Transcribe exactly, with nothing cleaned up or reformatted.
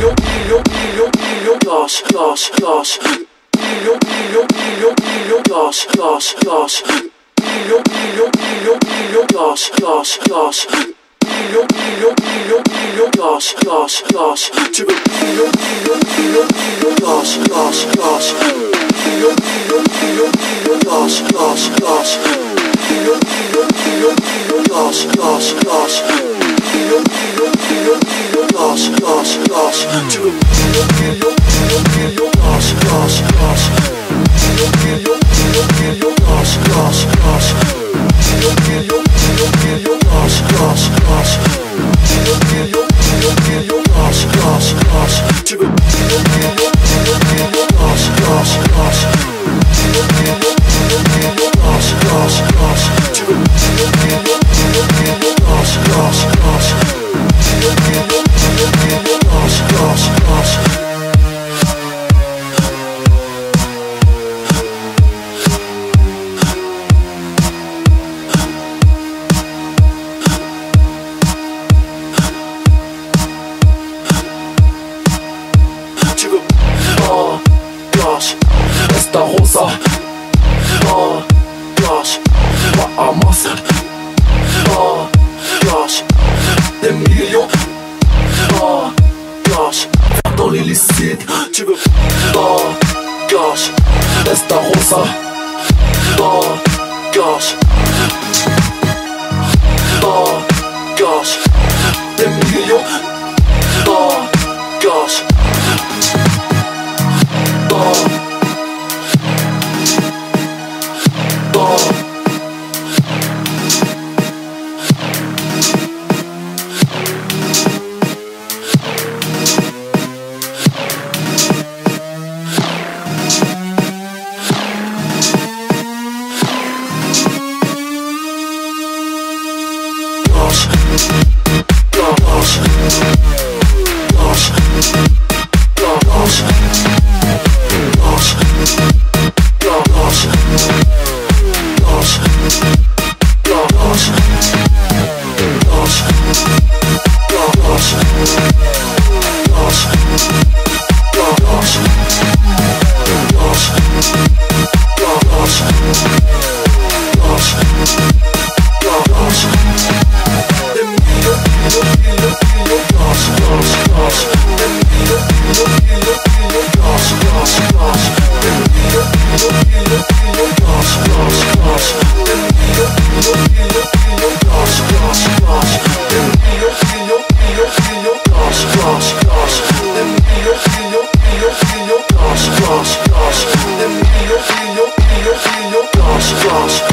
million, million, million, million, gosh, gosh, gosh. Million, million, million, million, gosh, gosh, gosh. Million, million, million, million, gosh, gosh, gosh. Million, million, million, million, gosh, gosh, gosh. Tu veux million, million, million, million, gosh, gosh, gosh. Million, million, million, million, gosh, gosh, gosh. Million, million, million, million, gosh, gosh, gosh. Million, million, million, million, gosh, gosh, gosh. Tu veux million, million, million, million, gosh, gosh, gosh. Million, million, million, million, gosh, gosh, gosh. Million, million, million, million, gosh, gosh, gosh. Million, million, million, million, gosh, gosh, gosh. Tu veux million, million, million, million, gosh, gosh, gosh. Million, million, million, million, gosh, gosh, gosh. Tu veux million, million, million, million, gosh, gosh, gosh. Million, million, million, million, gosh, gosh, gosh. Oh gosh, esta rosa. Oh gosh, Bahamas. Oh gosh, des millions. Oh gosh, dans l'illicite. Tu veux. Oh gosh, esta rosa. Oh gosh. Oh gosh, des millions. Oh gosh. Oh, oh. Gosh, gosh, gosh, gosh. Gosh, gosh, gosh, gosh, gosh, gosh, gosh, gosh, gosh, gosh, gosh, gosh. Des millions, millions, millions, millions, gosh, gosh, gosh. Des millions, millions, millions, millions, gosh, gosh, gosh. Des millions, millions, millions, millions, gosh, gosh, gosh. Des millions, millions, millions, millions, gosh, gosh, gosh. Des millions, millions, millions, millions, gosh, gosh, gosh. Des millions, millions, millions, millions, gosh, gosh, gosh. Des millions, millions, millions, millions, gosh, gosh.